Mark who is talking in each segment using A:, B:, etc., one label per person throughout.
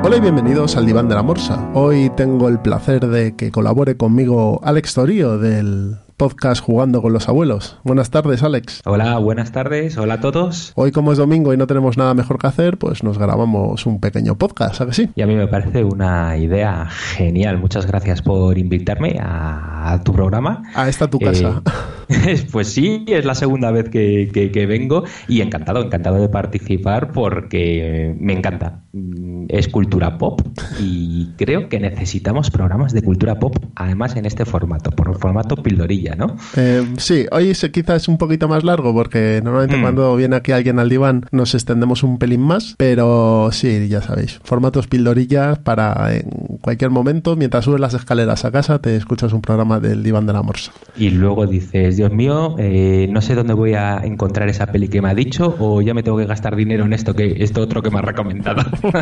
A: Hola y bienvenidos al Diván de la Morsa. Hoy tengo el placer de que colabore conmigo Alex Torío del podcast Jugando con los Abuelos. Buenas tardes, Alex.
B: Hola, buenas tardes. Hola a todos.
A: Hoy, como es domingo y no tenemos nada mejor que hacer, pues nos grabamos un pequeño podcast, ¿a que sí?
B: Y a mí me parece una idea genial. Muchas gracias por invitarme a tu programa.
A: A esta tu casa.
B: Pues sí, es la segunda vez que vengo y encantado de participar porque me encanta. Es cultura pop y creo que necesitamos programas de cultura pop, además en este formato, por formato pildorilla, ¿no?
A: Sí, hoy quizás es un poquito más largo porque normalmente cuando viene aquí alguien al diván nos extendemos un pelín más, pero sí, ya sabéis, formatos pildorillas para en cualquier momento, mientras subes las escaleras a casa, te escuchas un programa del Diván de la Morsa.
B: Y luego dices, Dios mío, no sé dónde voy a encontrar esa peli que me ha dicho o ya me tengo que gastar dinero en esto otro que me ha recomendado.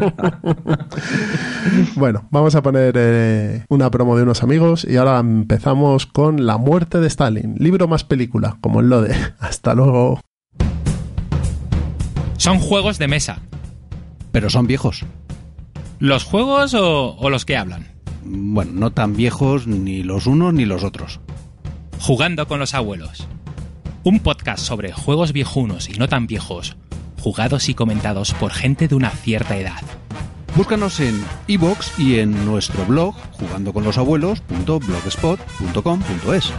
A: Bueno, vamos a poner una promo de unos amigos y ahora empezamos con La muerte de Stalin, libro más película, como el Lode. Hasta luego.
C: Son juegos de mesa.
D: Pero son viejos.
C: ¿Los juegos o los que hablan?
D: Bueno, no tan viejos ni los unos ni los otros.
C: Jugando con los abuelos. Un podcast sobre juegos viejunos y no tan viejos, jugados y comentados por gente de una cierta edad.
D: Búscanos en iVoox y en nuestro blog jugandoconlosabuelos.blogspot.com.es.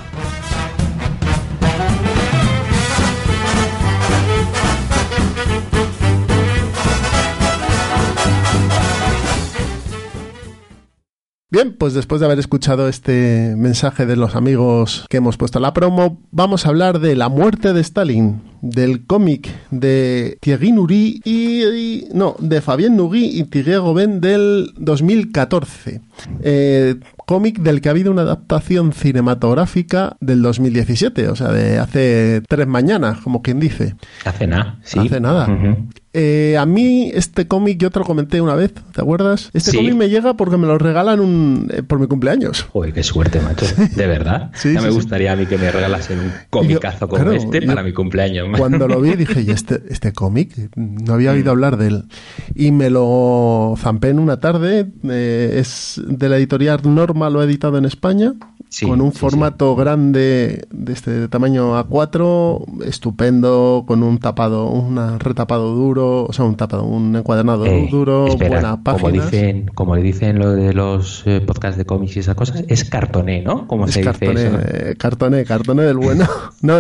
A: Bien, pues después de haber escuchado este mensaje de los amigos que hemos puesto en la promo, vamos a hablar de La muerte de Stalin, del cómic de Thierry Nury de Fabien Nury y Thierry Gauvin del 2014. Cómic del que ha habido una adaptación cinematográfica del 2017, o sea, de hace 3 mañanas, como quien dice.
B: Hace nada, sí.
A: Hace nada. Uh-huh. A mí este cómic, yo te lo comenté una vez, ¿te acuerdas? Este cómic me llega porque me lo regalan por mi cumpleaños.
B: Joder, qué suerte, macho. ¿De verdad?
A: Sí,
B: ya me gustaría a mí que me regalasen un comicazo como para mi cumpleaños.
A: Cuando lo vi dije, ¿y este cómic? No había oído hablar de él. Y me lo zampé en una tarde. Es de la editorial Norma, lo he editado en España. Sí, con un formato grande de este tamaño A4, estupendo, con un retapado duro, o sea, un encuadernado duro, buena página.
B: Como le dicen lo de los podcasts de cómics y esas cosas, es cartoné, ¿no? ¿Cómo se dice eso?
A: Cartoné del bueno. No,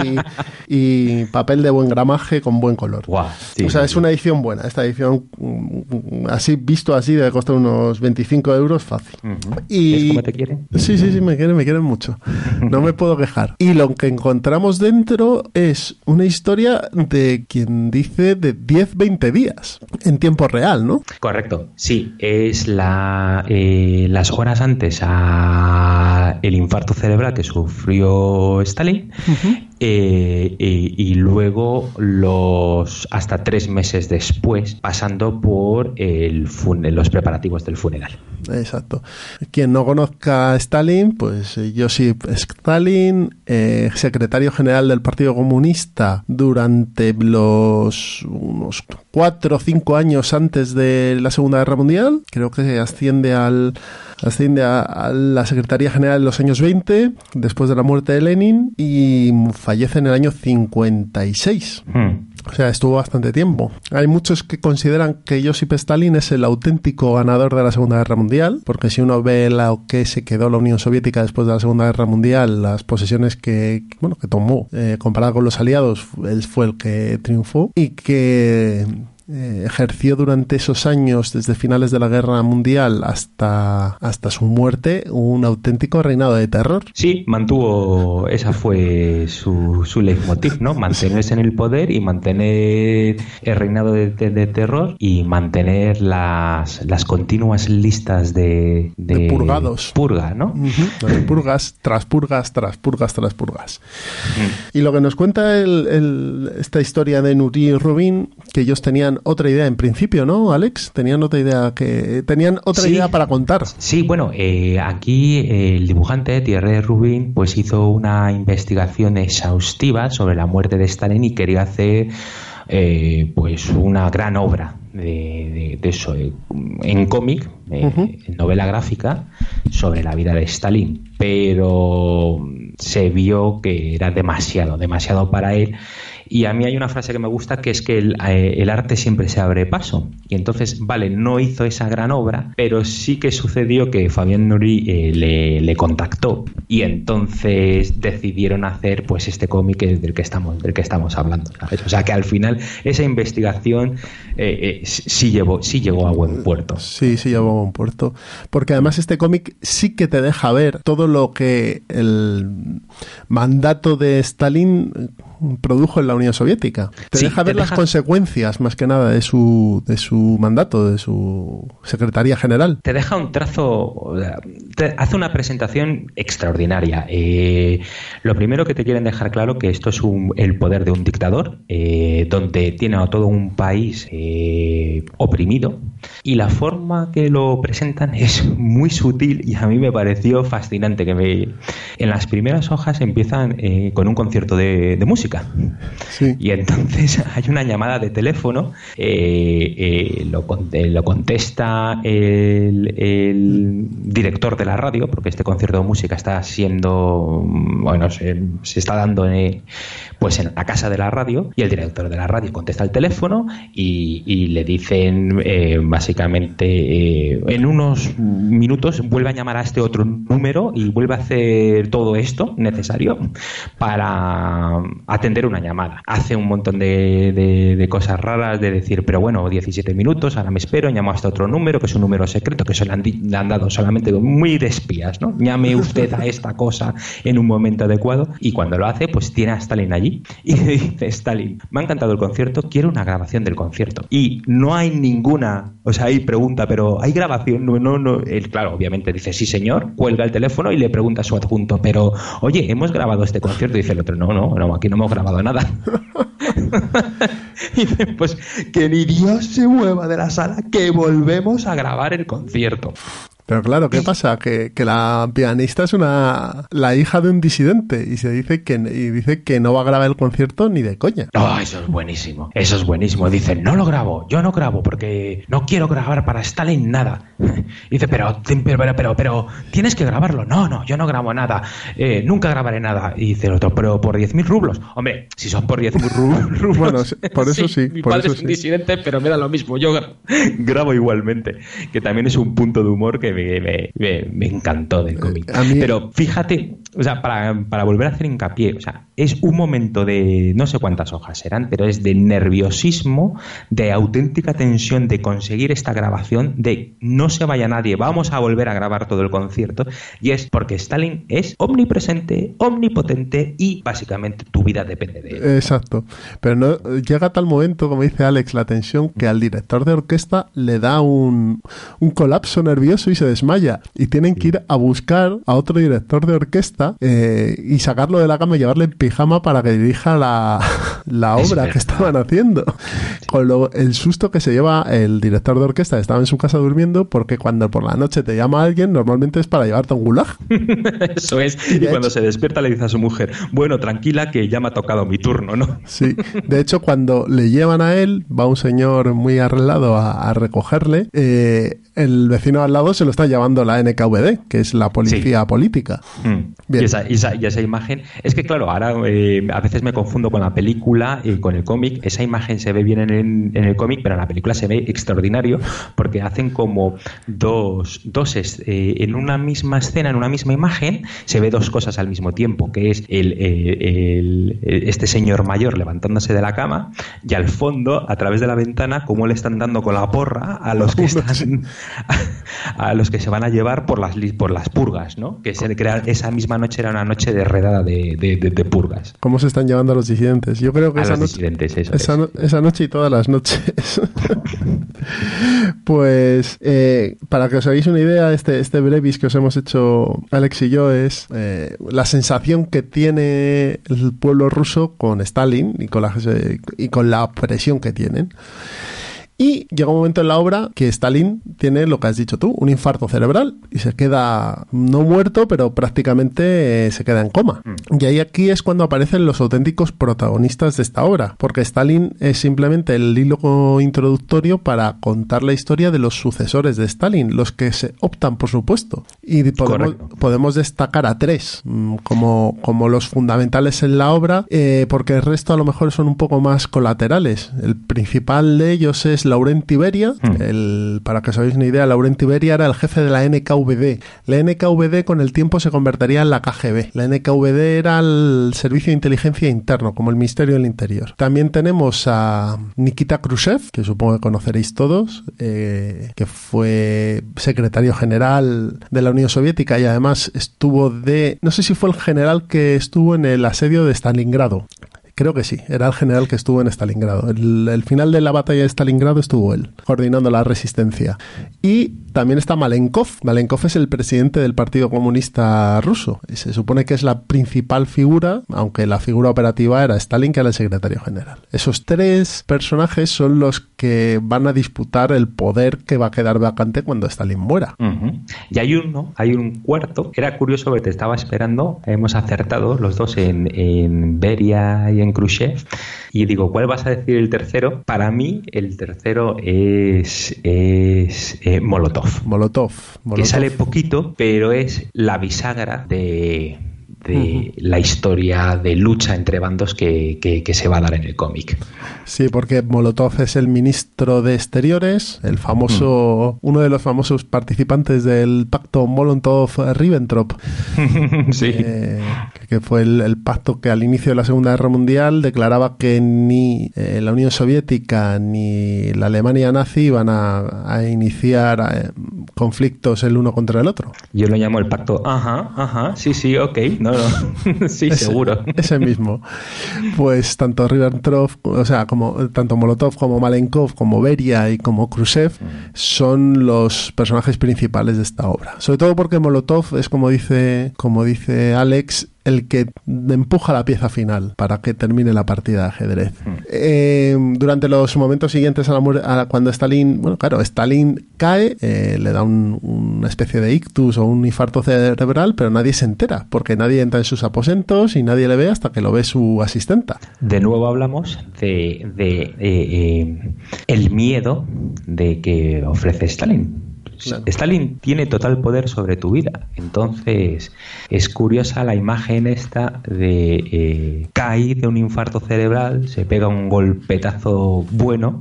A: y papel de buen gramaje con buen color.
B: Wow,
A: o sea, es una edición buena. Esta edición, visto así, debe costar unos 25 euros fácil.
B: Uh-huh. ¿Es como te quieren?
A: Sí, me quieren mucho. No me puedo quejar. Y lo que encontramos dentro es una historia de quien dice de 10-20 días en tiempo real, ¿no?
B: Correcto. Sí, es las horas antes a el infarto cerebral que sufrió Stalin. Uh-huh. Y luego hasta 3 meses después, pasando por los preparativos del funeral.
A: Exacto. Quien no conozca a Stalin, pues Josip Stalin, secretario general del Partido Comunista durante unos 4 o 5 años antes de la Segunda Guerra Mundial. Creo que asciende a la Secretaría General en los años 20, después de la muerte de Lenin, y fallece en el año 56. O sea, estuvo bastante tiempo. Hay muchos que consideran que Josip Stalin es el auténtico ganador de la Segunda Guerra Mundial, porque si uno ve lo que se quedó la Unión Soviética después de la Segunda Guerra Mundial, las posesiones que tomó, comparado con los aliados, él fue el que triunfó y que ejerció durante esos años, desde finales de la Guerra Mundial hasta su muerte, un auténtico reinado de terror.
B: Sí, esa fue su leitmotiv, ¿no? Mantenerse en el poder y mantener el reinado de terror y mantener las continuas listas de
A: purgados.
B: Purga, ¿no?
A: Uh-huh. De purgas tras purgas tras purgas tras purgas. Y lo que nos cuenta esta historia de Nury y Rubin, que ellos tenían otra idea en principio, ¿no, Alex? Tenían otra idea para contar.
B: Sí, bueno, aquí el dibujante Thierry Rubin pues hizo una investigación exhaustiva sobre la muerte de Stalin y quería hacer pues una gran obra eso en cómic, en novela gráfica, sobre la vida de Stalin, pero se vio que era demasiado para él. Y a mí hay una frase que me gusta, que es que el arte siempre se abre paso. Y entonces, vale, no hizo esa gran obra, pero sí que sucedió que Fabián Nuri le contactó, y entonces decidieron hacer pues este cómic del que estamos hablando, ¿sabes? O sea que al final esa investigación sí llegó a buen puerto.
A: Sí llegó a buen puerto. Porque además este cómic sí que te deja ver todo lo que el mandato de Stalin produjo en la Unión Soviética. Te deja ver las consecuencias, más que nada, de su mandato, de su Secretaría General.
B: Te deja un trazo, te hace una presentación extraordinaria. Lo primero que te quieren dejar claro, que esto es el poder de un dictador, donde tiene a todo un país oprimido, y la forma que lo presentan es muy sutil, y a mí me pareció fascinante. En las primeras hojas empiezan con un concierto de música.
A: Sí.
B: Y entonces hay una llamada de teléfono, lo contesta el director de la radio, porque este concierto de música está siendo, bueno, se está dando pues en la casa de la radio, y el director de la radio contesta el teléfono y le dicen básicamente en unos minutos vuelve a llamar a este otro número y vuelve a hacer todo esto necesario para atender una llamada. Hace un montón de cosas raras, de decir, pero bueno, 17 minutos, ahora me espero, llamo hasta otro número, que es un número secreto, que se le han dado solamente muy de espías, ¿no? Llame usted a esta cosa en un momento adecuado, y cuando lo hace, pues tiene a Stalin allí, y le dice, Stalin, me ha encantado el concierto, quiero una grabación del concierto. Y no hay ninguna, o sea, hay pregunta, pero ¿hay grabación? No. Él, claro, obviamente dice, sí señor, cuelga el teléfono y le pregunta a su adjunto, pero, oye, ¿hemos grabado este concierto? Y dice el otro, no, aquí no hemos grabado nada. Y dice, pues que ni Dios se mueva de la sala, que volvemos a grabar el concierto.
A: Pero claro, ¿qué pasa? Que la pianista es la hija de un disidente, y dice que no va a grabar el concierto ni de coña.
B: No, eso es buenísimo. Dicen, yo no grabo porque no quiero grabar para Stalin nada. Dice, pero tienes que grabarlo. No, yo no grabo nada. Nunca grabaré nada. Y dice el otro, pero por 10.000 rublos. Hombre, si son por 10.000 rublos.
A: Bueno, por eso sí.
B: Mi padre es un disidente, pero me da lo mismo. Yo grabo igualmente. Que también es un punto de humor que me encantó del cómic. Pero fíjate, o sea, para volver a hacer hincapié, o sea, es un momento de no sé cuántas hojas serán, pero es de nerviosismo, de auténtica tensión de conseguir esta grabación, de no se vaya nadie, vamos a volver a grabar todo el concierto, y es porque Stalin es omnipresente, omnipotente, y básicamente tu vida depende de él.
A: Exacto. Pero no llega a tal momento, como dice Alex, la tensión, que al director de orquesta le da un colapso nervioso y se desmaya, y tienen que ir a buscar a otro director de orquesta y sacarlo de la cama y llevarle en pijama para que dirija la obra que estaban haciendo. Con el susto que se lleva el director de orquesta, estaba en su casa durmiendo, porque cuando por la noche te llama alguien, normalmente es para llevarte a un gulag.
B: Eso es. Y cuando se despierta le dice a su mujer, bueno, tranquila, que ya me ha tocado mi turno, ¿no?
A: Sí. De hecho, cuando le llevan a él, va un señor muy arreglado a recogerle, el vecino al lado se lo está llevando la NKVD, que es la policía política.
B: Bien. Y esa imagen, es que claro, ahora a veces me confundo con la película y con el cómic. Esa imagen se ve bien en el cómic, pero en la película se ve extraordinario, porque hacen como dos en una misma escena, en una misma imagen, se ve dos cosas al mismo tiempo, que es este señor mayor levantándose de la cama, y al fondo, a través de la ventana, cómo le están dando con la porra a los que están a los que se van a llevar por las purgas, ¿no? Que esa misma noche era una noche de redada de purgas.
A: ¿Cómo se están llevando a los disidentes? Yo creo que esa noche y todas las noches. Pues para que os hagáis una idea, este brevis que os hemos hecho Alex y yo es la sensación que tiene el pueblo ruso con Stalin y con la presión que tienen. Y llega un momento en la obra que Stalin tiene lo que has dicho tú, un infarto cerebral y se queda no muerto, pero prácticamente se queda en coma. Y ahí aquí es cuando aparecen los auténticos protagonistas de esta obra, porque Stalin es simplemente el hilo introductorio para contar la historia de los sucesores de Stalin, los que se optan por su puesto. Y podemos destacar a 3 como los fundamentales en la obra, porque el resto a lo mejor son un poco más colaterales. El principal de ellos es Laurenti Beria. Para que os hagáis una idea, Laurenti Beria era el jefe de la NKVD. La NKVD con el tiempo se convertiría en la KGB. La NKVD era el Servicio de Inteligencia Interno, como el Ministerio del Interior. También tenemos a Nikita Khrushchev, que supongo que conoceréis todos, que fue secretario general de la Unión Soviética y además estuvo no sé si fue el general que estuvo en el asedio de Stalingrado. Creo que sí, era el general que estuvo en Stalingrado. El final de la batalla de Stalingrado estuvo él, coordinando la resistencia. Y también está Malenkov. Malenkov es el presidente del Partido Comunista Ruso. Y se supone que es la principal figura, aunque la figura operativa era Stalin, que era el secretario general. Esos 3 personajes son los que van a disputar el poder que va a quedar vacante cuando Stalin muera.
B: Y hay un cuarto. Era curioso que te estaba esperando. Hemos acertado los dos en Beria y en Khrushchev, y digo, ¿cuál vas a decir el tercero? Para mí el tercero es Molotov, que sale poquito, pero es la bisagra de la historia de lucha entre bandos que se va a dar en el cómic.
A: Sí, porque Molotov es el ministro de Exteriores, el famoso, uno de los famosos participantes del pacto Molotov-Ribbentrop.
B: Sí.
A: Que fue el pacto que al inicio de la Segunda Guerra Mundial declaraba que ni la Unión Soviética ni la Alemania nazi iban a iniciar conflictos el uno contra el otro.
B: Yo lo llamo el pacto, sí, ok, no, sí, seguro.
A: Ese mismo. Pues tanto Ribbentrop, o sea, tanto Molotov como Malenkov, como Beria y como Khrushchev son los personajes principales de esta obra. Sobre todo porque Molotov es, como dice Alex, el que empuja la pieza final para que termine la partida de ajedrez. Durante los momentos siguientes cuando Stalin, Stalin cae, le da una especie de ictus o un infarto cerebral, pero nadie se entera, porque nadie entra en sus aposentos y nadie le ve hasta que lo ve su asistenta.
B: De nuevo hablamos de el miedo de que ofrece Stalin. Claro. Stalin tiene total poder sobre tu vida. Entonces es curiosa la imagen esta de cae de un infarto cerebral, se pega un golpetazo bueno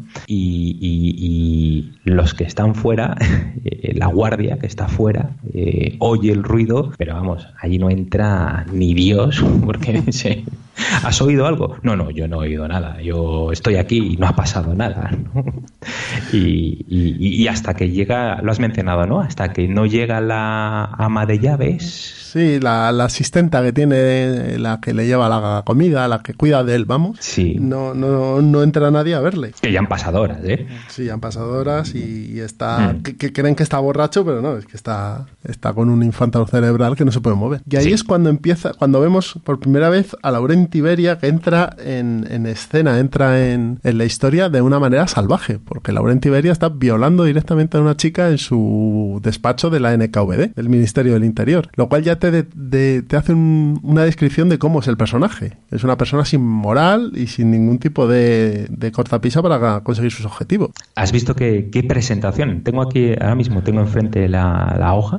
B: y los que están fuera, la guardia que está fuera, oye el ruido, pero vamos, allí no entra ni Dios, porque ¿has oído algo? No, yo no he oído nada, yo estoy aquí y no ha pasado nada, ¿no? Y hasta que llega, lo has mencionado, ¿no? Hasta que no llega la ama de llaves.
A: Sí, la asistenta que tiene, la que le lleva la comida, la que cuida de él, vamos.
B: Sí.
A: No entra nadie a verle.
B: Que ya han pasado horas, ¿eh?
A: Sí, han pasado horas y está... Que creen que está borracho, pero no, es que está con un infarto cerebral que no se puede mover. Y ahí es cuando vemos por primera vez a Laurenti Beria, que entra en escena, entra en la historia de una manera salvaje, porque Laurenti Beria está violando directamente a una chica en su despacho de la NKVD, del Ministerio del Interior, lo cual ya te hace una descripción de cómo es el personaje. Es una persona sin moral y sin ningún tipo de cortapisa para conseguir sus objetivos.
B: ¿Has visto qué presentación? Tengo aquí, ahora mismo tengo enfrente la hoja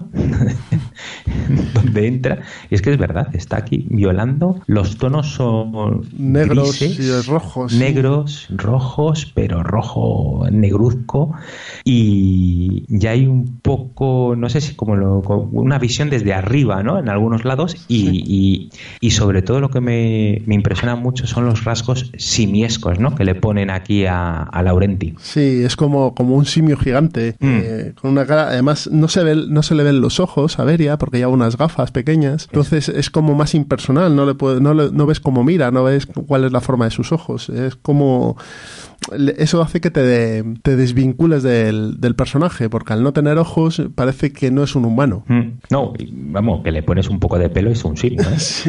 B: donde entra, y es que es verdad, está aquí violando. Los tonos son
A: negros
B: grises,
A: y rojos.
B: Negros, rojos, pero rojo negruzco, y ya hay un poco, no sé si como una visión desde arriba, ¿no? En algunos lados, y sobre todo lo que me impresiona mucho son los rasgos simiescos, ¿no? Que le ponen aquí a Laurenti.
A: Sí, es como un simio gigante, con una cara, además no se le ven los ojos a Beria porque lleva unas gafas pequeñas, entonces es como más impersonal, no ves cómo mira, no ves cuál es la forma de sus ojos, es como eso hace que te desvincules del personaje, porque al no tener ojos parece que no es un humano.
B: No, vamos, que le pones un poco de pelo y es un signo, ¿eh?
A: Sí.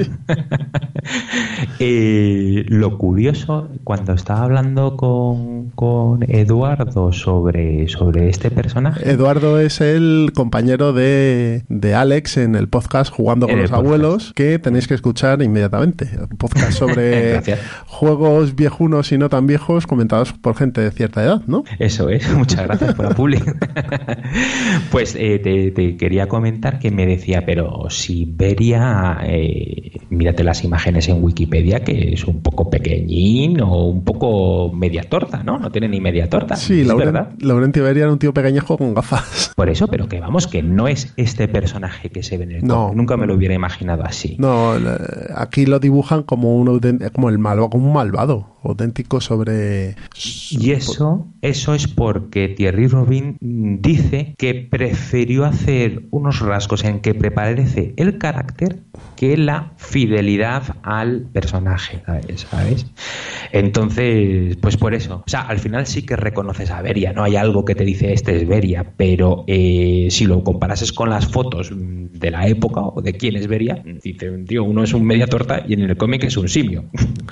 B: Lo curioso, cuando estaba hablando con Eduardo sobre este personaje...
A: Eduardo es el compañero de Alex en el podcast Jugando con los Abuelos, que tenéis que escuchar inmediatamente. Un podcast sobre juegos viejunos y no tan viejos comentados por gente de cierta edad, ¿no?
B: Eso es, muchas gracias por la publi. Pues te quería comentar que me decía, pero si Beria, mírate las imágenes en Wikipedia, que es un poco pequeñín o un poco media torta, ¿no? No tiene ni media torta.
A: Sí, Laurentio Beria era un tío pequeñejo con gafas.
B: Por eso, pero que vamos, que no es este personaje que se ve en el cómic. Nunca me lo hubiera imaginado así.
A: No, aquí lo dibujan como un malvado auténtico sobre...
B: Y eso es porque Thierry Robin dice que prefirió hacer unos rasgos en que prevalece el carácter que la fidelidad al personaje, ¿sabes? Entonces, pues por eso. O sea, al final sí que reconoces a Beria, ¿no? Hay algo que te dice este es Beria, pero si lo comparases con las fotos de la época o de quién es Beria, dice, tío, uno es un media torta y en el cómic es un simio.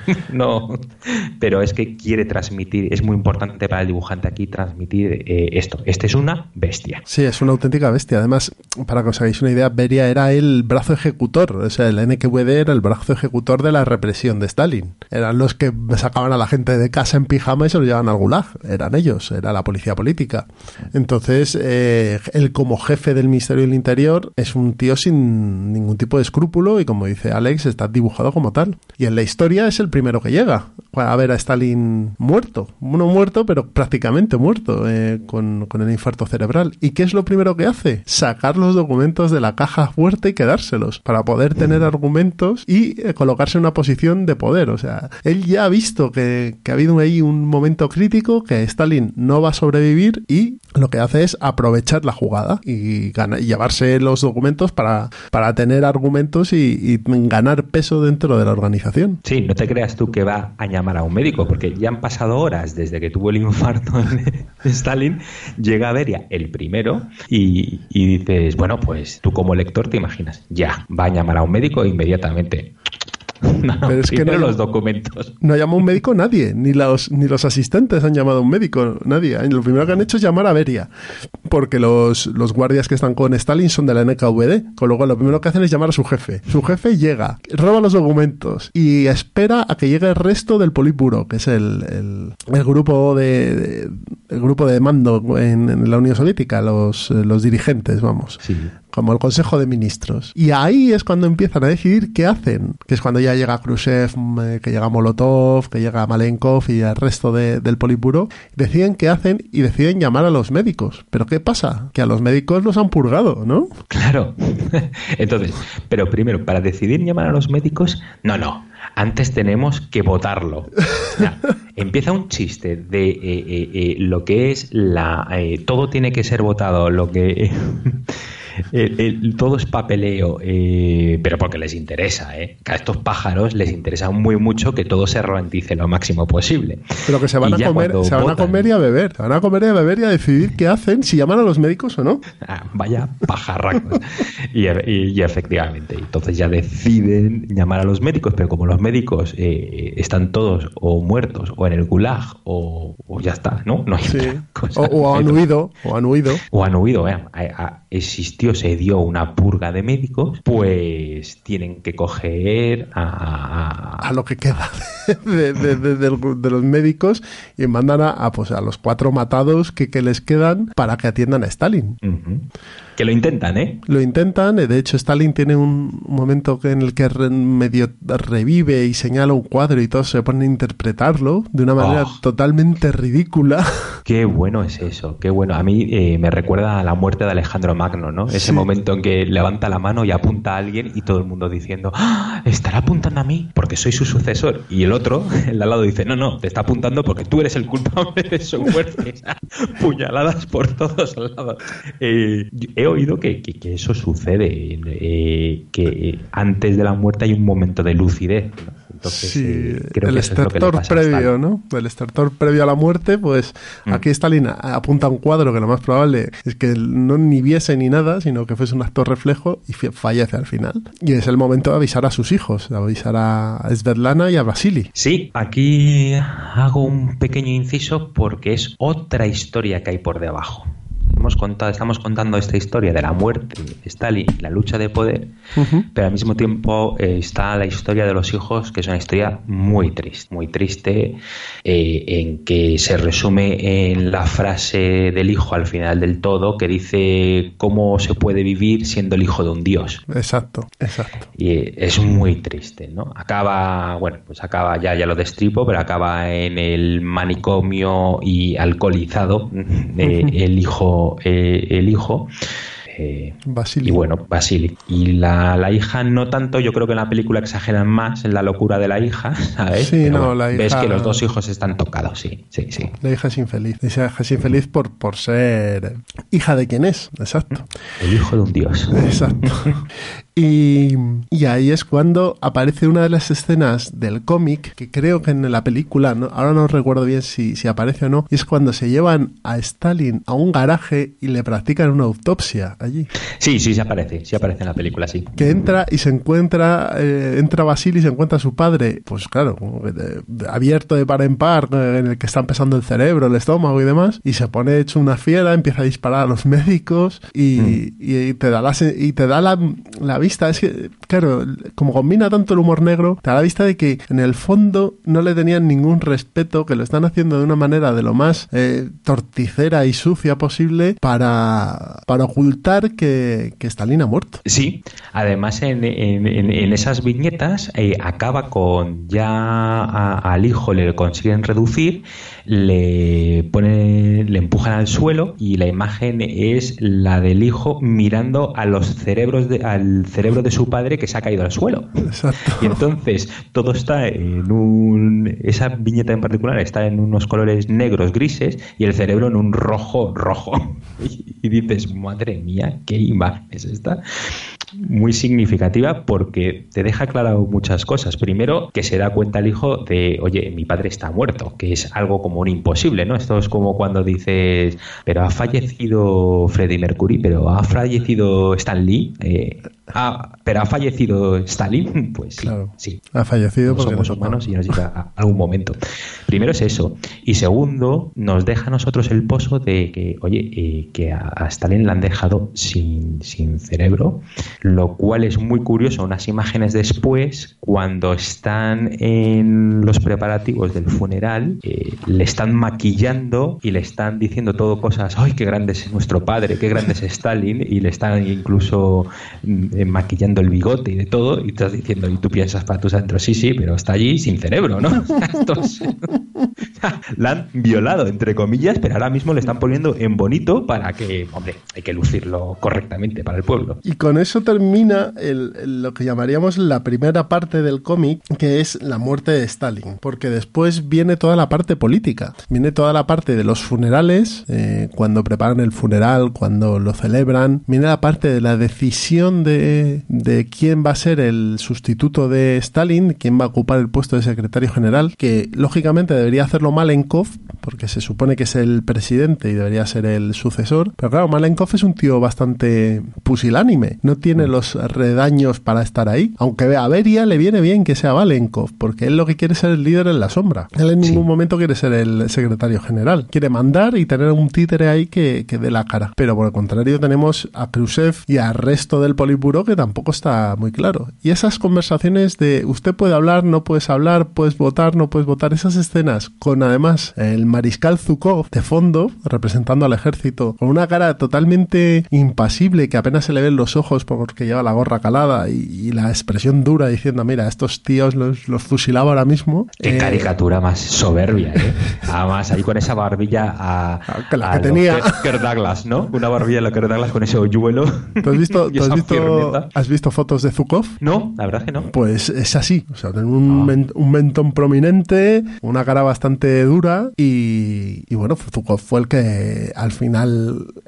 B: No, pero es que quiere transmitir, es muy importante para el dibujante aquí transmitir esto. Este es una bestia.
A: Sí, es una auténtica bestia. Además, para que os hagáis una idea, Beria era el brazo ejecutor, o sea, el NKVD era el brazo ejecutor de la represión de Stalin. Eran los que sacaban a la gente de casa en pijama y se los llevaban al gulag. Eran ellos, era la policía política. Entonces, él como jefe del Ministerio del Interior es un tío sin ningún tipo de escrúpulo y, como dice Alex, está dibujado como tal. Y en la historia es el primero que llega a ver a Stalin muerto. No muerto, pero prácticamente muerto, con el infarto cerebral. ¿Y qué es lo primero que hace? Sacar los documentos de la caja fuerte y quedárselos para poder tener argumentos y colocarse en una posición de poder. O sea, él ya ha visto que ha habido ahí un momento crítico, que Stalin no va a sobrevivir, y lo que hace es aprovechar la jugada y llevarse los documentos para tener argumentos y ganar peso dentro de la organización.
B: Sí, no te creas tú que va a llamar a un médico, porque ya han pasado horas desde que tuvo el infarto de Stalin. Llega Beria el primero y dices, bueno, pues tú como lector te imaginas, ya, va a llamar a un médico inmediatamente. No, pero es que no los documentos.
A: No llama un médico nadie, ni los asistentes han llamado a un médico, nadie. Lo primero que han hecho es llamar a Beria, porque los guardias que están con Stalin son de la NKVD, con lo cual lo primero que hacen es llamar a su jefe. Su jefe llega, roba los documentos y espera a que llegue el resto del Politburo, que es el grupo de mando en la Unión Soviética, los dirigentes, vamos.
B: Sí.
A: Como el Consejo de Ministros. Y ahí es cuando empiezan a decidir qué hacen, que es cuando ya llega Khrushchev, que llega Molotov, que llega Malenkov y el resto del Politburo. Deciden qué hacen y deciden llamar a los médicos. ¿Pero qué pasa? Que a los médicos los han purgado, ¿no?
B: Claro. Entonces, pero primero, para decidir llamar a los médicos, no. Antes tenemos que votarlo. O sea, empieza un chiste de lo que es todo tiene que ser votado, lo que... todo es papeleo, pero porque les interesa, que a estos pájaros les interesa muy mucho que todo se romantice lo máximo posible.
A: Pero que se van a comer y a beber, se van a comer y a beber y a decidir qué hacen, si llaman a los médicos o no.
B: Vaya pajarracos. y efectivamente, entonces ya deciden llamar a los médicos, pero como los médicos están todos o muertos o en el gulag o ya está, ¿no? No hay otra cosa.
A: O han huido.
B: Se dio una purga de médicos, pues tienen que coger a
A: lo que queda de los médicos y mandan a los 4 matados que les quedan para que atiendan a Stalin.
B: Uh-huh. Que lo intentan,
A: Lo intentan. De hecho, Stalin tiene un momento en el que medio revive y señala un cuadro y todos se ponen a interpretarlo de una manera totalmente ridícula.
B: Qué bueno es eso, qué bueno. A mí me recuerda a la muerte de Alejandro Magno, ¿no? Ese momento en que levanta la mano y apunta a alguien y todo el mundo diciendo, ¿estará apuntando a mí? Porque soy su sucesor. Y el otro, el de al lado, dice, no, te está apuntando porque tú eres el culpable de su muerte. Puñaladas por todos lados. He oído que eso sucede, que antes de la muerte hay un momento de lucidez, ¿no? Entonces,
A: sí,
B: creo
A: el
B: que eso es lo que le
A: estertor
B: pasa a
A: previo,
B: Stalin.
A: ¿no? El estertor previo a la muerte, pues aquí Stalin apunta a un cuadro que lo más probable es que no ni viese ni nada, sino que fuese un acto reflejo y fallece al final. Y es el momento de avisar a sus hijos, de avisar a Svetlana y a Vasily.
B: Sí, aquí hago un pequeño inciso porque es otra historia que hay por debajo. Estamos contando esta historia de la muerte de Stalin y la lucha de poder, pero al mismo tiempo está la historia de los hijos, que es una historia muy triste, en que se resume en la frase del hijo al final del todo, que dice cómo se puede vivir siendo el hijo de un dios.
A: Exacto.
B: Y es muy triste, ¿no? Acaba ya lo destripo, pero acaba en el manicomio y alcoholizado el hijo.
A: Vasily.
B: Y bueno, Vasily. Y la hija no tanto, yo creo que en la película exageran más en la locura de la hija, ¿sabes?
A: Sí,
B: pero
A: no,
B: bueno,
A: la hija...
B: ves que los dos hijos están tocados, sí.
A: La hija es infeliz. Esa hija es infeliz por ser hija de quien es, exacto.
B: El hijo de un dios.
A: Exacto. Y ahí es cuando aparece una de las escenas del cómic, que creo que en la película, ahora no recuerdo bien si aparece o no, y es cuando se llevan a Stalin a un garaje y le practican una autopsia allí.
B: Sí aparece en la película, sí.
A: Que entra y se encuentra, entra Vasily y se encuentra a su padre, pues claro, abierto de par en par, en el que está empezando el cerebro, el estómago y demás, y se pone hecho una fiera, empieza a disparar a los médicos y te da la vista. Es que, claro, como combina tanto el humor negro, te da la vista de que en el fondo no le tenían ningún respeto, que lo están haciendo de una manera de lo más torticera y sucia posible para ocultar que Stalin ha muerto.
B: Sí, además en esas viñetas acaba con ya al hijo le consiguen reducir, le empujan al suelo y la imagen es la del hijo mirando a al cerebro de su padre que se ha caído al suelo.
A: Exacto.
B: Y entonces todo está esa viñeta en particular está en unos colores negros, grises, y el cerebro en un rojo. Y dices, madre mía, qué imagen es esta. Muy significativa porque te deja claro muchas cosas. Primero, que se da cuenta el hijo de, oye, mi padre está muerto, que es algo como un imposible, ¿no? Esto es como cuando dices, pero ha fallecido Freddie Mercury, pero ha fallecido Stan Lee, pero ha fallecido Stalin, pues sí,
A: claro,
B: sí.
A: Ha fallecido porque
B: somos humanos y nos llega a algún momento. Primero es eso. Y segundo, nos deja a nosotros el pozo de que, oye, que a Stalin le han dejado sin cerebro, lo cual es muy curioso. Unas imágenes después, cuando están en los preparativos del funeral, le están maquillando y le están diciendo todo cosas, ¡ay, qué grande es nuestro padre, qué grande es Stalin! Y le están incluso maquillando el bigote y de todo, y estás diciendo, y tú piensas para tus adentros, sí, pero está allí sin cerebro, ¿no? La han violado, entre comillas, pero ahora mismo le están poniendo en bonito para que, hombre, hay que lucirlo correctamente para el pueblo.
A: Y con eso termina lo que llamaríamos la primera parte del cómic, que es la muerte de Stalin, porque después viene toda la parte política, viene toda la parte de los funerales, cuando preparan el funeral, cuando lo celebran, viene la parte de la decisión de quién va a ser el sustituto de Stalin, quién va a ocupar el puesto de secretario general, que lógicamente debería hacerlo Malenkov, porque se supone que es el presidente y debería ser el sucesor, pero claro, Malenkov es un tío bastante pusilánime, no tiene los redaños para estar ahí, aunque a Beria le viene bien que sea Malenkov, porque él lo que quiere es ser el líder en la sombra, él en ningún momento quiere ser el secretario general, quiere mandar y tener un títere ahí que dé la cara, pero por el contrario tenemos a Khrushchev y al resto del Politburó que tampoco está muy claro, y esas conversaciones de usted puede hablar, no puedes hablar, puedes votar, no puedes votar, esas escenas con además el mariscal Zhukov de fondo representando al ejército con una cara totalmente impasible que apenas se le ven los ojos porque lleva la gorra calada y la expresión dura diciendo, mira, estos tíos los fusilaba ahora mismo.
B: Qué caricatura más soberbia, ¿eh? Además, ahí con esa barbilla
A: la que tenía
B: Kirk Douglas, ¿no? Una barbilla de la Kirk Douglas con ese hoyuelo.
A: ¿Has visto fotos de Zhukov?
B: No, la verdad es que no.
A: Pues es así, o sea, tiene un mentón prominente, una cara bastante dura y bueno, Zhukov fue el que al final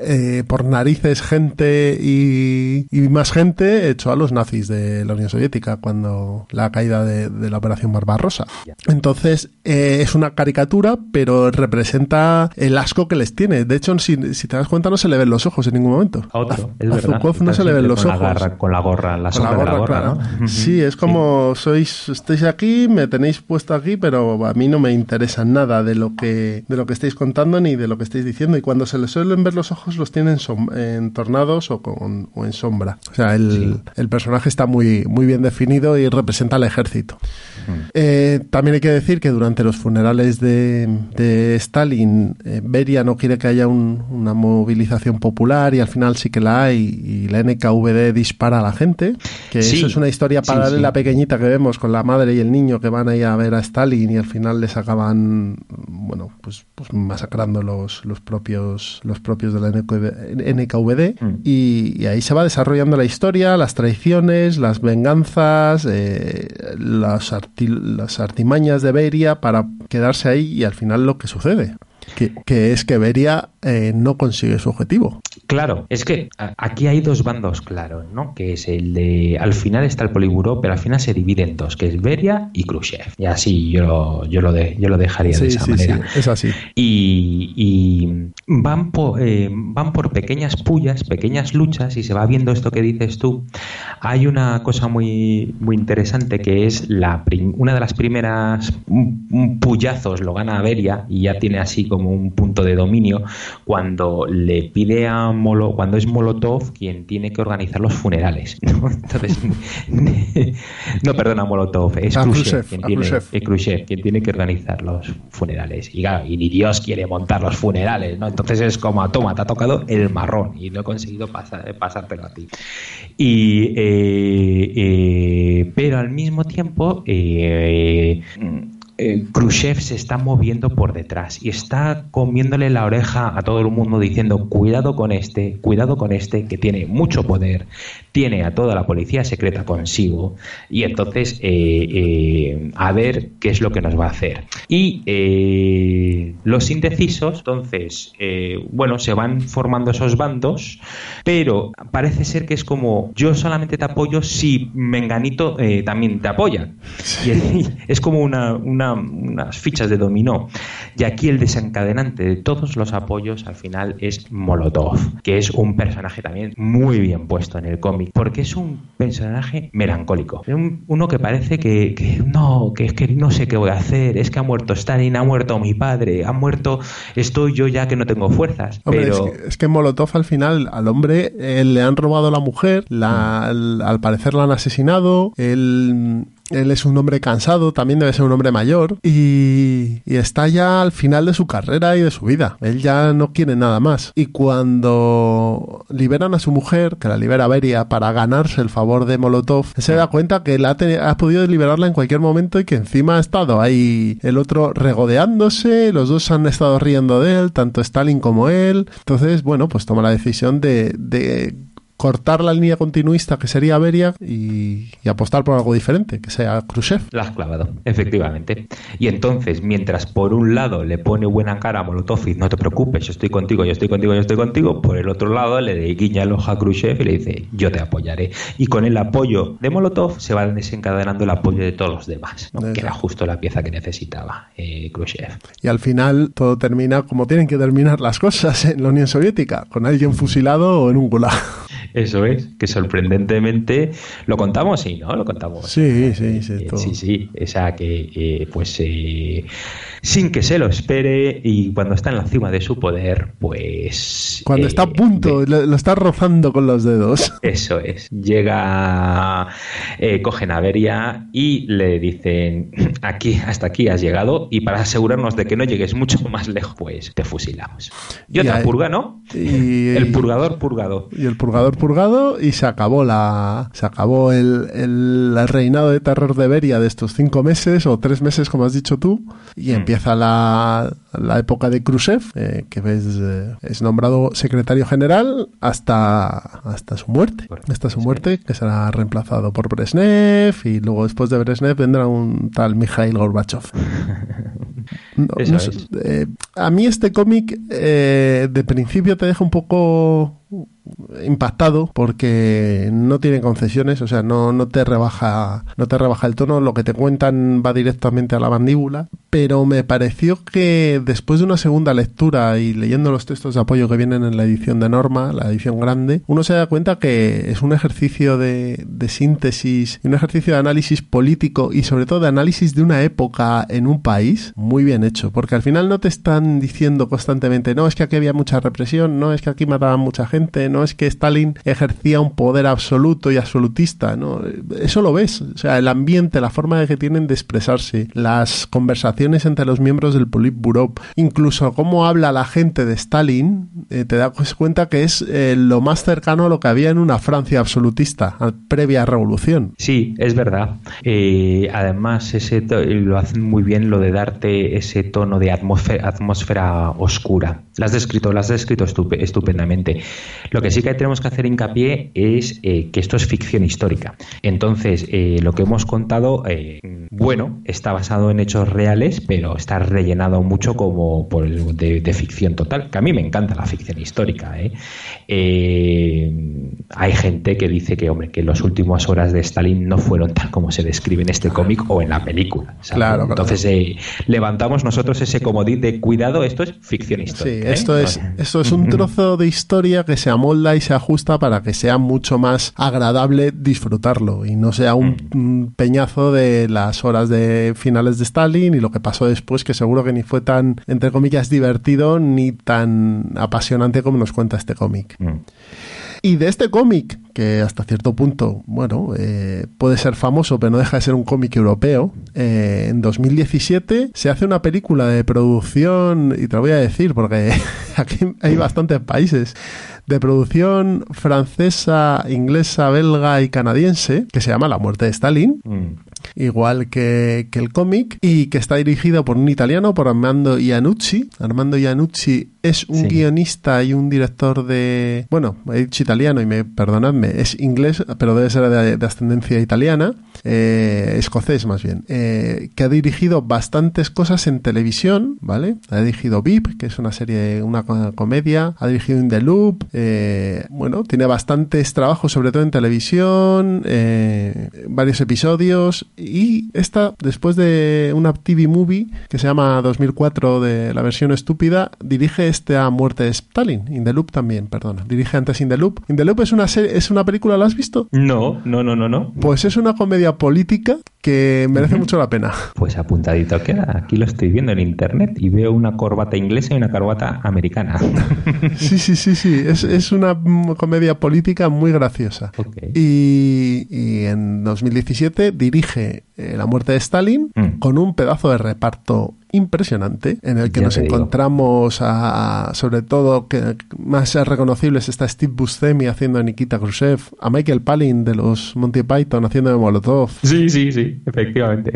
A: por narices gente y más gente echó a los nazis de la Unión Soviética cuando la caída de la Operación Barbarossa. Entonces es una caricatura, pero representa el asco que les tiene. De hecho, si te das cuenta, no se le ven los ojos en ningún momento. A Zhukov no se le ven los ojos.
B: Con la gorra, la sombra de la gorra,
A: claro.
B: ¿no?
A: Sí, es como estáis aquí, me tenéis puesto aquí, pero a mí no me interesa nada de lo que estáis contando ni de lo que estáis diciendo. Y cuando se les suelen ver los ojos, los tienen entornados o en sombra. O sea, el personaje está muy, muy bien definido y representa al ejército. También hay que decir que durante los funerales de Stalin, Beria no quiere que haya una movilización popular y al final sí que la hay, y la NKVD dispara a la gente, que eso es una historia paralela pequeñita que vemos con la madre y el niño que van ahí a ver a Stalin y al final les acaban pues masacrando los propios de la NKVD y ahí se va desarrollando la historia, las traiciones, las venganzas, las artimañas de Beria para quedarse ahí y al final lo que sucede. Que es que Beria no consigue su objetivo.
B: Claro, es que aquí hay dos bandos claros, ¿no? Que es el de... Al final está el Politburó, pero al final se divide en dos, que es Beria y Khrushchev. Y así yo lo dejaría de esa manera.
A: Sí, es así.
B: Y van por pequeñas pullas, pequeñas luchas, y se va viendo esto que dices tú. Hay una cosa muy, muy interesante que es una de las primeras pullazos lo gana Beria y ya tiene así como un punto de dominio cuando le pide cuando es Molotov quien tiene que organizar los funerales, ¿no? Entonces Molotov, es Khrushchev quien tiene que organizar los funerales y claro, y ni Dios quiere montar los funerales, ¿no? Entonces es como toma, te ha tocado el marrón y no he conseguido pasártelo a ti pero al mismo tiempo Khrushchev se está moviendo por detrás y está comiéndole la oreja a todo el mundo diciendo cuidado con este que tiene mucho poder, tiene a toda la policía secreta consigo y entonces a ver qué es lo que nos va a hacer. Y los indecisos, entonces se van formando esos bandos, pero parece ser que es como yo solamente te apoyo si Menganito también te apoya. Sí. Y es como unas fichas de dominó. Y aquí el desencadenante de todos los apoyos al final es Molotov, que es un personaje también muy bien puesto en el cómic, porque es un personaje melancólico. Es uno que parece que no sé qué voy a hacer, es que ha muerto Stalin, ha muerto mi padre, estoy yo ya que no tengo fuerzas.
A: Hombre,
B: pero
A: es que Molotov al final al hombre le han robado la mujer, al parecer la han asesinado, él es un hombre cansado, también debe ser un hombre mayor y está ya al final de su carrera y de su vida. Él ya no quiere nada más. Y cuando liberan a su mujer, que la libera Beria para ganarse el favor de Molotov, se da cuenta que él ha podido liberarla en cualquier momento y que encima ha estado ahí el otro regodeándose, los dos han estado riendo de él, tanto Stalin como él. Entonces, pues toma la decisión de cortar la línea continuista que sería Beria y apostar por algo diferente, que sea Khrushchev.
B: La has clavado, efectivamente. Y entonces, mientras por un lado le pone buena cara a Molotov y no te preocupes, yo estoy contigo, por el otro lado le guiña el ojo a Khrushchev y le dice, yo te apoyaré. Y con el apoyo de Molotov se va desencadenando el apoyo de todos los demás, ¿no? Que era justo la pieza que necesitaba Khrushchev.
A: Y al final todo termina como tienen que terminar las cosas en la Unión Soviética, con alguien fusilado o en un gulag.
B: Eso es, que sorprendentemente lo contamos, sí, ¿no? Lo contamos.
A: Sí.
B: Sí, esa que sin que se lo espere y cuando está en la cima de su poder, pues...
A: Cuando está a punto, lo está rozando con los dedos.
B: Eso es, cogen a Beria y le dicen, hasta aquí has llegado y para asegurarnos de que no llegues mucho más lejos, pues te fusilamos. Y otra purga, ¿no? El purgador purgado.
A: Y el purgador purgado y se acabó el reinado de terror de Beria de estos 5 meses o 3 meses, como has dicho tú, y empieza la época de Khrushchev, que es nombrado secretario general hasta su muerte. Hasta su muerte, que será reemplazado por Brezhnev, y luego después de Brezhnev vendrá un tal Mikhail Gorbachev. A mí este cómic de principio te deja un poco impactado porque no tiene concesiones, o sea, no te rebaja el tono, lo que te cuentan va directamente a la mandíbula, pero me pareció que después de una segunda lectura y leyendo los textos de apoyo que vienen en la edición de Norma, la edición grande, uno se da cuenta que es un ejercicio de síntesis, un ejercicio de análisis político y sobre todo de análisis de una época en un país muy bien hecho, porque al final no te están diciendo constantemente, no, es que aquí había mucha represión, no, es que aquí mataban mucha gente, no es que Stalin ejercía un poder absoluto y absolutista, ¿no? Eso lo ves, o sea, el ambiente, la forma de que tienen de expresarse, las conversaciones entre los miembros del Politburo, incluso cómo habla la gente de Stalin, te das cuenta que es lo más cercano a lo que había en una Francia absolutista, previa revolución.
B: Sí, es verdad. Además, lo hacen muy bien lo de darte ese tono de atmósfera oscura. Lo has descrito estupendamente. Lo que sí que tenemos que hacer hincapié es que esto es ficción histórica. Entonces, lo que hemos contado, está basado en hechos reales, pero está rellenado mucho como de ficción total, que a mí me encanta la ficción histórica. Hay gente que dice que las últimas horas de Stalin no fueron tal como se describe en este cómic o en la película, ¿sabes? Claro. Entonces, levantamos nosotros ese comodín de cuidado, esto es ficción histórica.
A: Sí, esto es un trozo de historia que se amolda y se ajusta para que sea mucho más agradable disfrutarlo y no sea un peñazo de las horas de finales de Stalin y lo que pasó después, que seguro que ni fue tan, entre comillas, divertido ni tan apasionante como nos cuenta este cómic. Y de este cómic, que hasta cierto punto, puede ser famoso, pero no deja de ser un cómic europeo, en 2017 se hace una película de producción, y te lo voy a decir porque aquí hay bastantes países, de producción francesa, inglesa, belga y canadiense, que se llama La muerte de Stalin. Igual que el cómic, y que está dirigido por un italiano, por Armando Iannucci. Armando Iannucci es un guionista y un director de... Bueno, he dicho italiano y perdonadme, es inglés, pero debe ser de ascendencia italiana, escocés más bien, que ha dirigido bastantes cosas en televisión, ¿vale? Ha dirigido VIP, que es una serie, una comedia, ha dirigido In the Loop, tiene bastantes trabajos, sobre todo en televisión, varios episodios. Y después de una TV movie que se llama 2004, de la versión estúpida, dirige A muerte de Stalin. In the Loop también, perdona. Dirige antes In the Loop. In the Loop es una película, ¿la has visto?
B: No.
A: Pues es una comedia política que merece mucho la pena.
B: Pues apuntadito queda. Aquí lo estoy viendo en internet y veo una corbata inglesa y una corbata americana.
A: Sí. Es una comedia política muy graciosa.
B: Okay.
A: Y en 2017 dirige La muerte de Stalin con un pedazo de reparto impresionante, en el que nos encontramos sobre todo, que más reconocibles está Steve Buscemi haciendo a Nikita Khrushchev, a Michael Palin de los Monty Python haciendo de Molotov.
B: Sí, efectivamente.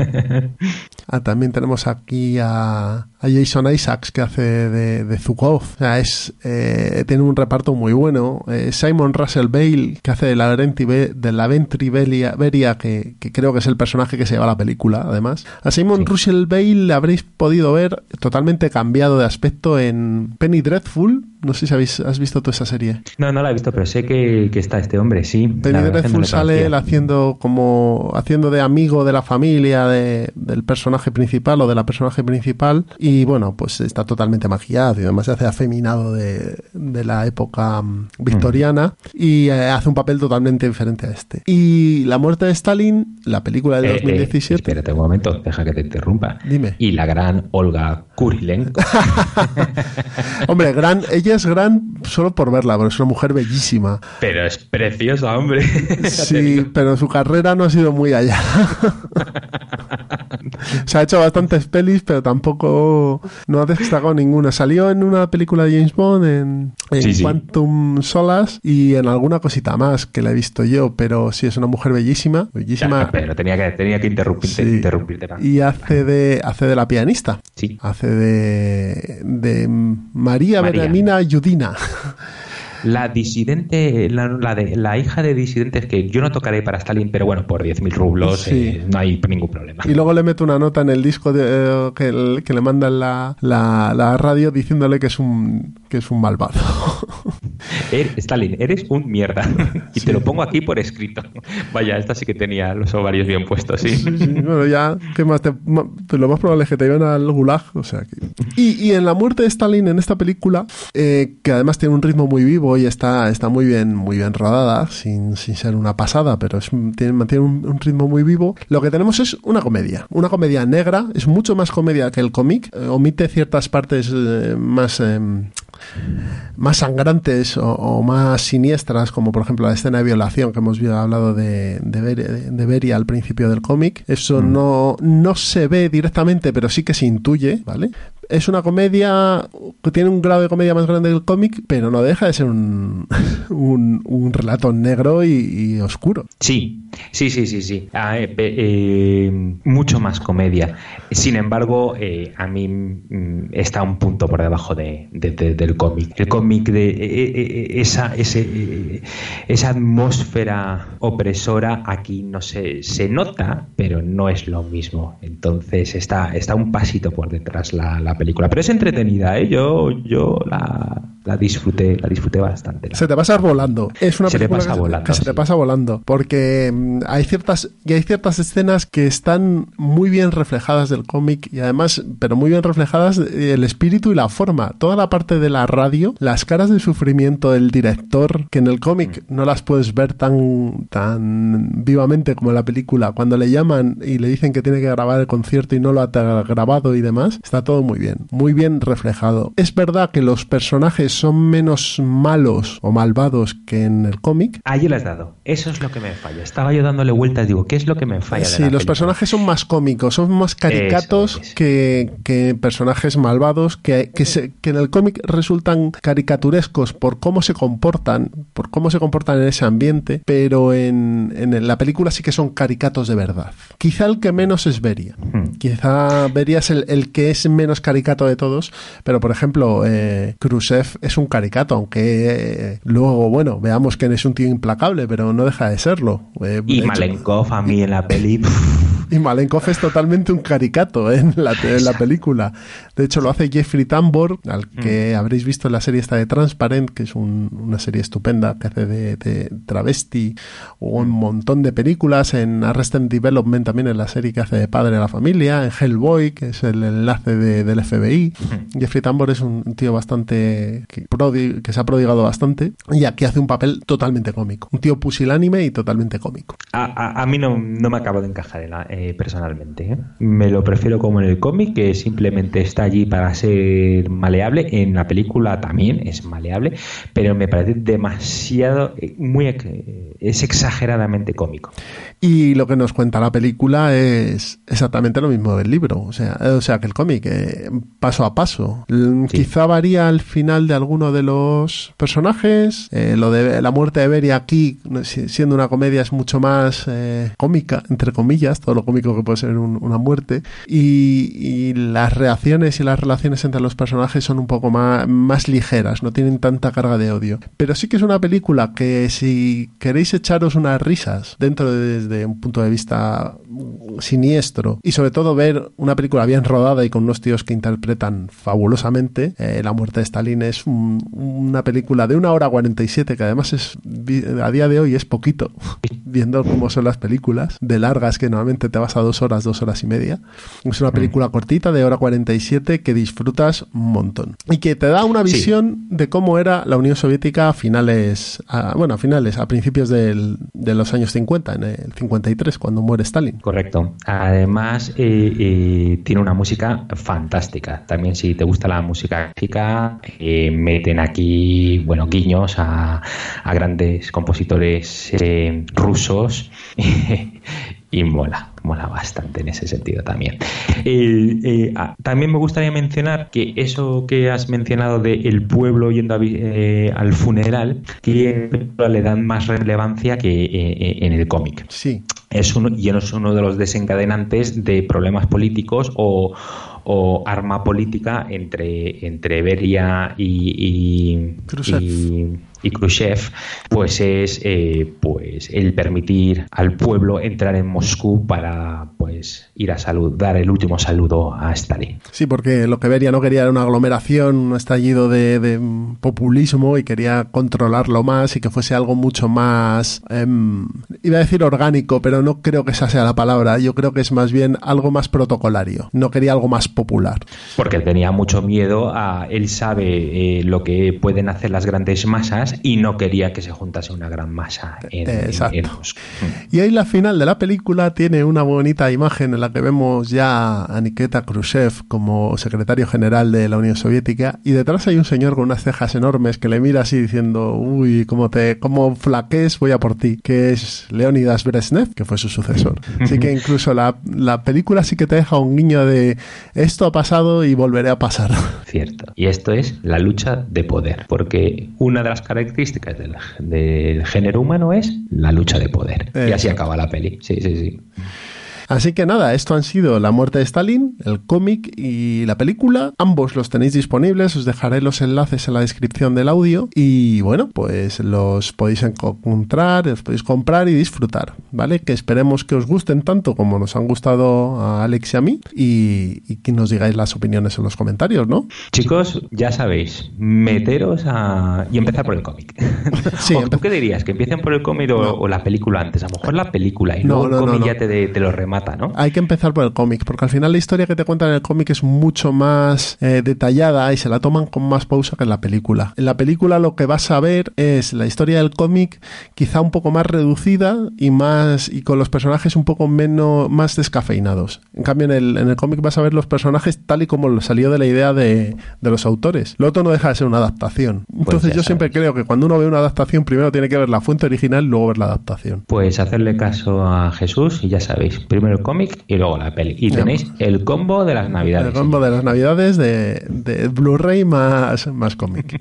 A: También tenemos aquí a Jason Isaacs, que hace de Zhukov. O sea, tiene un reparto muy bueno. Simon Russell Bale, que hace de la Ventri Beria, que creo que es el personaje que se lleva la película, además. A Simon Russell Bale habréis podido ver totalmente cambiado de aspecto en Penny Dreadful. No sé si has visto toda esa serie.
B: No la he visto, pero sé que está este hombre, sí.
A: Penny Dreadful sale él haciendo de amigo de la familia del personaje principal o de la personaje principal, y bueno, pues está totalmente maquillado y además se hace afeminado de la época victoriana, y hace un papel totalmente diferente a este. Y La muerte de Stalin, la película del 2017...
B: Espérate un momento, deja que te interrumpa.
A: Dime.
B: Y la gran Olga Kurilenko.
A: Hombre, ella es gran solo por verla, pero es una mujer bellísima.
B: Pero es preciosa, hombre.
A: Sí, pero su carrera no ha sido muy allá. Se ha hecho bastantes pelis, pero tampoco no ha destacado ninguna. Salió en una película de James Bond, en Quantum Solace, y en alguna cosita más que la he visto yo, pero sí, es una mujer bellísima.
B: Ya, pero tenía que interrumpirte.
A: Y hace de la pianista.
B: Sí.
A: Hace de María Benjamina Yudina.
B: La disidente, la hija de disidentes, que yo no tocaré para Stalin, pero bueno, por 10.000 rublos
A: Sí.
B: no hay ningún problema.
A: Y luego le meto una nota en el disco que le mandan la radio diciéndole que es un malvado.
B: Stalin, eres un mierda. Y
A: Sí.
B: te lo pongo aquí por escrito. Vaya, esta sí que tenía los ovarios bien puestos, sí.
A: Sí, bueno, ya, ¿qué más? Pues lo más probable es que te lleven al gulag. O sea que... y en la muerte de Stalin en esta película, que además tiene un ritmo muy vivo y está muy bien rodada, sin ser una pasada, pero mantiene un ritmo muy vivo. Lo que tenemos es una comedia negra, es mucho más comedia que el cómic, omite ciertas partes más sangrantes o más siniestras, como por ejemplo la escena de violación que hemos hablado de Beria al principio del cómic. Eso no se ve directamente, pero sí que se intuye, ¿vale? Es una comedia que tiene un grado de comedia más grande que el cómic, pero no deja de ser un relato negro y oscuro.
B: Sí. Mucho más comedia. Sin embargo, a mí está un punto por debajo del cómic. El cómic de esa atmósfera opresora aquí no se nota, pero no es lo mismo. Entonces está un pasito por detrás la película. Pero es entretenida, ¿eh? Yo la disfruté bastante.
A: Se te pasa volando. Es una película que se te
B: sí.
A: pasa volando, porque hay ciertas escenas que están muy bien reflejadas del cómic y además, pero muy bien reflejadas el espíritu y la forma. Toda la parte de la radio, las caras de sufrimiento del director, que en el cómic no las puedes ver tan vivamente como en la película. Cuando le llaman y le dicen que tiene que grabar el concierto y no lo ha grabado y demás, está todo muy bien reflejado. Es verdad que los personajes son menos malos o malvados que en el cómic.
B: Ahí lo has dado. Eso es lo que me falla. Estaba yo dándole vueltas, digo, ¿qué es lo que me falla?
A: Sí, los personajes son más cómicos, son más caricatos que personajes malvados que en el cómic resultan caricaturescos por cómo se comportan en ese ambiente, pero en la película sí que son caricatos de verdad. Quizá el que menos es Beria. Quizá Beria es el que es menos caricato de todos, pero por ejemplo, Khrushchev es un caricato, aunque luego, bueno, veamos que es un tío implacable, pero no deja de serlo.
B: Y Malenkov a mí en la peli...
A: Y Malenkov es totalmente un caricato en la película. De hecho, lo hace Jeffrey Tambor, al que habréis visto en la serie esta de Transparent, que es una serie estupenda que hace de travesti, o un montón de películas, en Arrested Development también, en la serie que hace de padre de la familia, en Hellboy, que es el enlace del FBI. Jeffrey Tambor es un tío bastante que se ha prodigado bastante, y aquí hace un papel totalmente cómico. Un tío pusilánime y totalmente cómico.
B: A mí no me acabo de encajar personalmente, ¿eh? Me lo prefiero como en el cómic, que simplemente está allí para ser maleable. En la película también es maleable, pero me parece demasiado, es exageradamente cómico.
A: Y lo que nos cuenta la película es exactamente lo mismo del libro, o sea que el cómic, paso a paso. Sí. Quizá varía el final de alguno de los personajes. Lo de la muerte de Beria aquí, siendo una comedia, es mucho más cómica, entre comillas, todo lo cómico que puede ser una muerte. Y las reacciones y las relaciones entre los personajes son un poco más ligeras, no tienen tanta carga de odio. Pero sí que es una película que, si queréis echaros unas risas desde un punto de vista siniestro, y sobre todo ver una película bien rodada y con unos tíos que interpretan fabulosamente, La muerte de Stalin es una película de 1:47, que además a día de hoy es poquito, viendo cómo son las películas de largas, que normalmente te vas a 2 horas y media. Es una película cortita de 1:47 que disfrutas un montón y que te da una visión de cómo era la Unión Soviética a principios de los años 50, en el 53, cuando muere Stalin.
B: Correcto. Además, tiene una música fantástica. También, si te gusta la música clásica, meten aquí, guiños a grandes compositores rusos y mola bastante en ese sentido también. También me gustaría mencionar que eso que has mencionado de el pueblo yendo al funeral, le dan más relevancia que en el cómic.
A: Sí.
B: Es uno de los desencadenantes de problemas políticos o o arma política entre Beria y Khrushchev, pues es pues el permitir al pueblo entrar en Moscú para pues ir a dar el último saludo a Stalin.
A: Sí, porque lo que Beria no quería era una aglomeración, un estallido de populismo, y quería controlarlo más y que fuese algo mucho más, iba a decir orgánico, pero no creo que esa sea la palabra. Yo creo que es más bien algo más protocolario. No quería algo más popular.
B: Porque él tenía mucho miedo él sabe lo que pueden hacer las grandes masas y no quería que se juntase una gran masa en Moscú.
A: Y ahí la final de la película tiene una bonita imagen en la que vemos ya a Nikita Khrushchev como secretario general de la Unión Soviética, y detrás hay un señor con unas cejas enormes que le mira así diciendo: uy, como flaquees, voy a por ti, que es Leonidas Brezhnev, que fue su sucesor. Así que incluso la película sí que te deja un guiño de esto ha pasado y volveré a pasar.
B: Cierto. Y esto es la lucha de poder, porque una de las características del género humano es la lucha de poder. Y así acaba la peli. Sí.
A: Así que nada, esto han sido La muerte de Stalin, el cómic y la película. Ambos los tenéis disponibles, os dejaré los enlaces en la descripción del audio y bueno, pues los podéis encontrar, los podéis comprar y disfrutar, ¿vale? Que esperemos que os gusten tanto como nos han gustado a Alex y a mí, y que nos digáis las opiniones en los comentarios, ¿no?
B: Chicos, ya sabéis, meteros y empezar por el cómic. Sí, ¿tú qué dirías? ¿Que empiecen por el cómic o la película antes? A lo mejor la película y luego el cómic ya te lo remata. ¿No?
A: Hay que empezar por el cómic, porque al final la historia que te cuentan en el cómic es mucho más detallada y se la toman con más pausa que en la película. En la película lo que vas a ver es la historia del cómic quizá un poco más reducida y con los personajes un poco más descafeinados. En cambio en el cómic vas a ver los personajes tal y como salió de la idea de los autores. Lo otro no deja de ser una adaptación. Entonces pues yo siempre creo que cuando uno ve una adaptación primero tiene que ver la fuente original y luego ver la adaptación.
B: Pues hacerle caso a Jesús y ya sabéis, primero el cómic y luego la peli. Y tenéis el combo de las navidades.
A: El combo de las navidades de Blu-ray más cómic.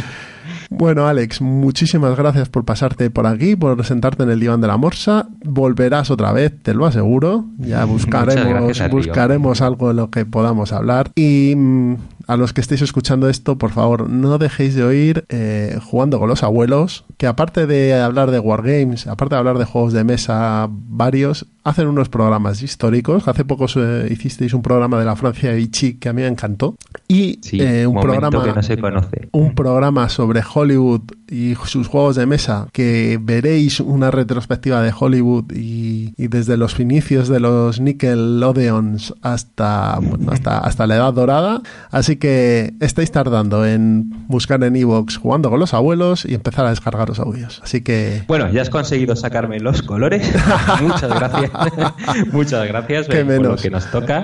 A: Bueno, Alex, muchísimas gracias por pasarte por aquí, por sentarte en el diván de la morsa. Volverás otra vez, te lo aseguro. Ya buscaremos algo de lo que podamos hablar. Y a los que estéis escuchando esto, por favor, no dejéis de oír Jugando con los Abuelos, que aparte de hablar de Wargames, aparte de hablar de juegos de mesa varios, hacen unos programas históricos. Hace poco hicisteis un programa de la Francia de Vichy que a mí me encantó. Y
B: sí, un programa que no se conoce.
A: Un programa sobre Hollywood y sus juegos de mesa, que veréis una retrospectiva de Hollywood y desde los inicios de los Nickelodeons hasta la Edad Dorada. Así que estáis tardando en buscar en iVoox Jugando con los Abuelos y empezar a descargar los audios. Así que...
B: Bueno, ya has conseguido sacarme los colores. Muchas gracias. Muchas gracias por lo que nos toca.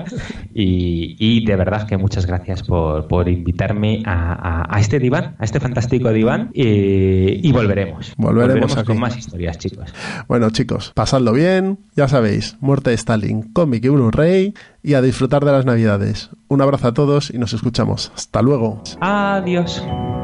B: Y de verdad que muchas gracias por invitarme a este diván, a este fantástico diván. Y volveremos aquí con más historias, chicos.
A: Bueno, chicos, pasadlo bien. Ya sabéis, Muerte de Stalin, cómic y Blu-ray, y a disfrutar de las navidades. Un abrazo a todos y nos escuchamos. Hasta luego.
B: Adiós.